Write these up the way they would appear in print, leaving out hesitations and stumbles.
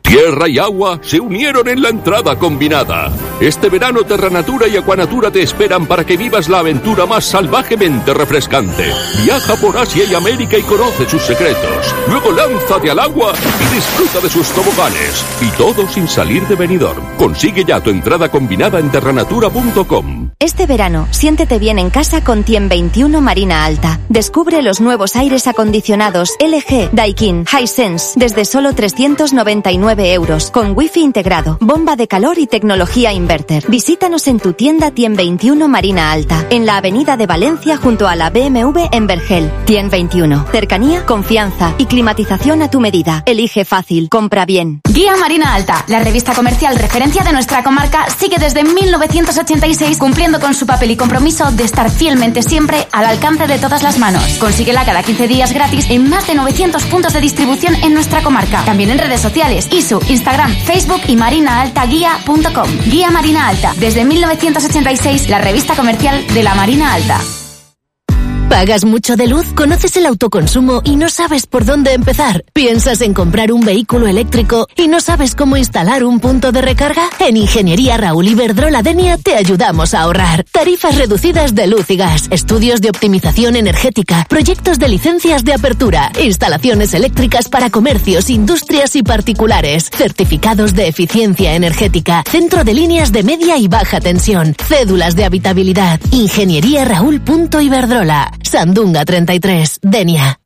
Tierra y agua se unieron en la entrada combinada. Este verano Terranatura y Aquanatura te esperan para que vivas la aventura más salvajemente refrescante. Viaja por Asia y América y conoce sus secretos. Luego lánzate al agua y disfruta de sus toboganes. Y todo sin salir de Benidorm. Consigue ya tu entrada combinada en terranatura.com. Este verano, siéntete bien en casa con Tien 21 Marina Alta. Descubre los nuevos aires acondicionados LG, Daikin, Hisense desde solo 399 €, con wifi integrado, bomba de calor y tecnología inverter. Visítanos en tu tienda Tien 21 Marina Alta, en la avenida de Valencia junto a la BMW en Vergel. Tien 21. Cercanía, confianza y climatización a tu medida. Elige fácil, compra bien. Guía Marina Alta, la revista comercial referencia de nuestra comarca, sigue desde 1986 cumpliendo con su papel y compromiso de estar fielmente siempre al alcance de todas las manos. Consíguela cada 15 días gratis en más de 900 puntos de distribución en nuestra comarca. También en redes sociales, Instagram, Facebook y marinaaltaguía.com. Guía Marina Alta, desde 1986, la revista comercial de la Marina Alta. ¿Pagas mucho de luz? ¿Conoces el autoconsumo y no sabes por dónde empezar? ¿Piensas en comprar un vehículo eléctrico y no sabes cómo instalar un punto de recarga? En Ingeniería Raúl Iberdrola Denia te ayudamos a ahorrar. Tarifas reducidas de luz y gas, estudios de optimización energética, proyectos de licencias de apertura, instalaciones eléctricas para comercios, industrias y particulares, certificados de eficiencia energética, centro de líneas de media y baja tensión, cédulas de habitabilidad. Ingenieriaraúl.iberdrola. Sandunga 33, Denia.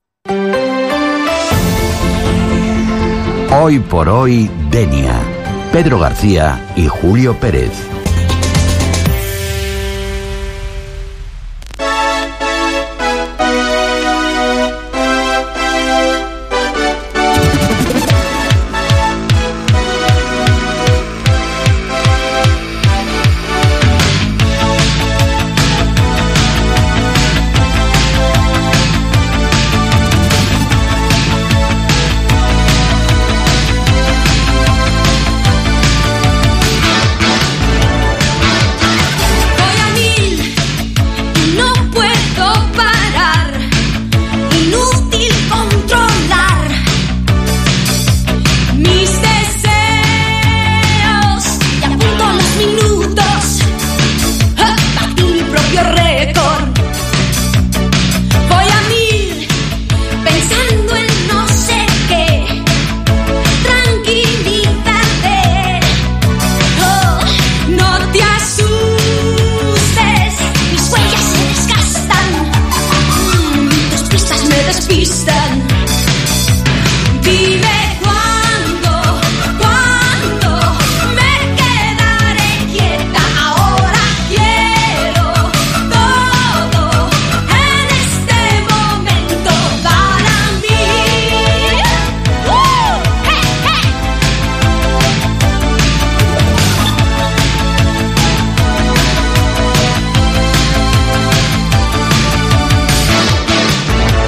Hoy por hoy, Denia. Pedro García y Julio Pérez.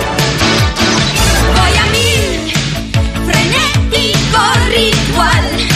Igual